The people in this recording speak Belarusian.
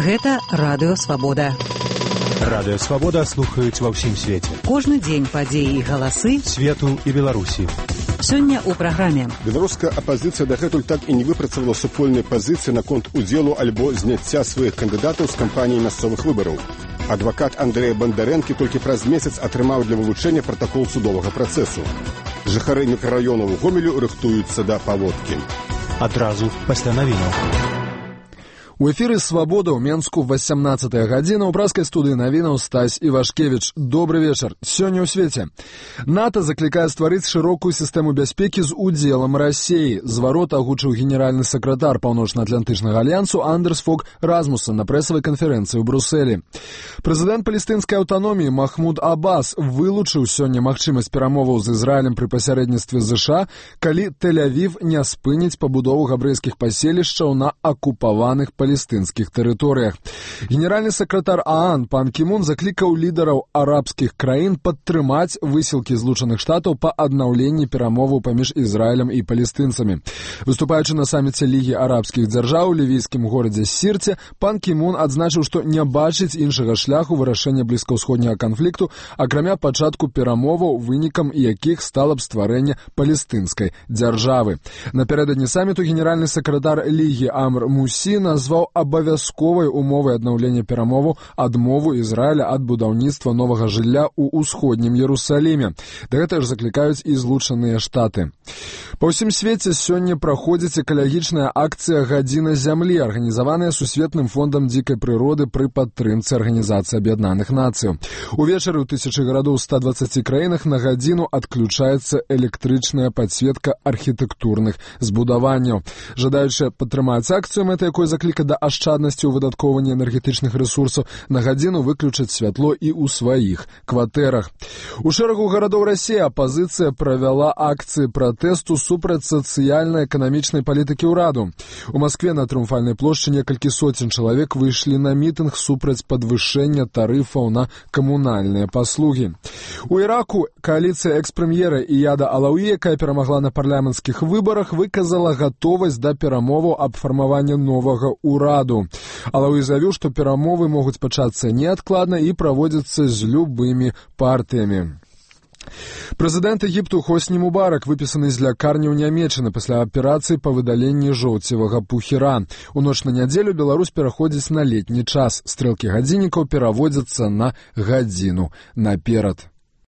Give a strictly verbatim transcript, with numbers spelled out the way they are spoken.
Гэта Радыё Свабода. Радыё Свабода слухаюць ва ўсім свеце. Кожны дзень падзеі і галасы свету і Беларусі. Сёння ў праграме. Беларуская апазіцыя дагэтуль так і не выпрацавала супольнай пазіцыі наконт удзелу альбо зняцця сваіх кандыдатаў з кампаніі мясцовых выбараў. Адвакат Андрэя Бандарэнкі толькі праз месяц атрымаў для вывучэння пратакол судовага працэсу. Жыхары мікрараёнаў Гомелю рыхтуюцца да паводкі. Адразу пасля навінаў. У эфіры «Свабода» ў Менску васямнаццатая гадзіна. У праскай студыі навінаў Стась Івашкевіч. Добры вечар. Сёння ў свеце. НАТО заклікае стварыць шырокую сістэму бяспекі з удзелам Расіі. Зварот агучыў генеральны сакратар Паўночна-Атлантычнага альянсу Андерс Фог Размуssen на прэсавай канферэнцыі ў Брусэлі. Прэзідэнт палестынскай аўтаноміі Махмуд Аббас вылучыў сёння магчымасць перамоваў з Ізраілем пры пасярэдніцтве ЗША, калі Тель-Авів не спыніць пабудову габрэйскіх паселішчаў на акупаваных палестынскіх тэрыторыях. Генеральны сакратар ААН Пан Кі Мун заклікаў лідараў арабскіх краін падтрымаць высілкі Злучаных Штатаў па аднаўленні перамоваў паміж Ізраілем і палестынцамі. Выступаючы на саміце Лігі арабскіх дзяржаў у лівійскім горадзе Сірце, Пан Кі Мун адзначыў, што не бачыць іншага шляху вырашэння блізкаўсходняга канфлікту, акрамя пачатку перамоваў, вынікам якіх стала б стварэнне палестынскай дзяржавы. Напярэдадні саміту генеральны сакратар Лігі Амр Мусі назваў абавязковай умовай аднаўлення перамоваў адмову Ізраіля ад будаўніцтва новага жылля ў усходнім Ерусаліме. Да гэтага ж заклікаюць і Злучаныя Штаты. Па ўсім свеце сёння праходзіць экалагічная акцыя «Гадзіна зямлі», арганізаваная Сусветным фондам дзікай прыроды пры падтрымцы Арганізацыі Аб'яднаных Нацыяў. Увечары ў тысячы гарадоў ста дваццаці краінах на гадзіну адключаецца электрычная падсветка архітэктурных збудаванняў. Жадаючыя падтрымаць акцыю, мэта якой закліка да ашчаднасці ў выдаткоўванні энергетычных ресурсаў, на гадзіну выключаць святло і ў сваіх кватэрах. У шэрагу гарадоў Расіі апазіцыя правяла акцыі пратэсту супраць сацыяльна-эканамічнай палітыкі ўраду. У Маскве на Трыумфальнай плошчы некалькі соцень чалавек выйшлі на мітынг супраць падвышэння тарыфаў на камунальныя паслугі. У Іраку кааліцыя экс-прэм'ера Ияда Алауі, якая перамагла на парламенцкіх выбарах, выказала гатовасць да перамоваў аб фармаванні новага ураду. Алауі заявіў, што перамовы могуць пачацца неадкладна і праводзіцца з любымі партыямі. Прэзідэнт Егіпту Хосні Мубарак выпісаны з лякарні ў Нямеччыны пасля аперацыі па выдаленні жоўцевага пухіра. У ноч на нядзелю Беларусь пераходзіць на летні час. Стрэлкі гадзіннікаў пераводзяцца на гадзіну наперад.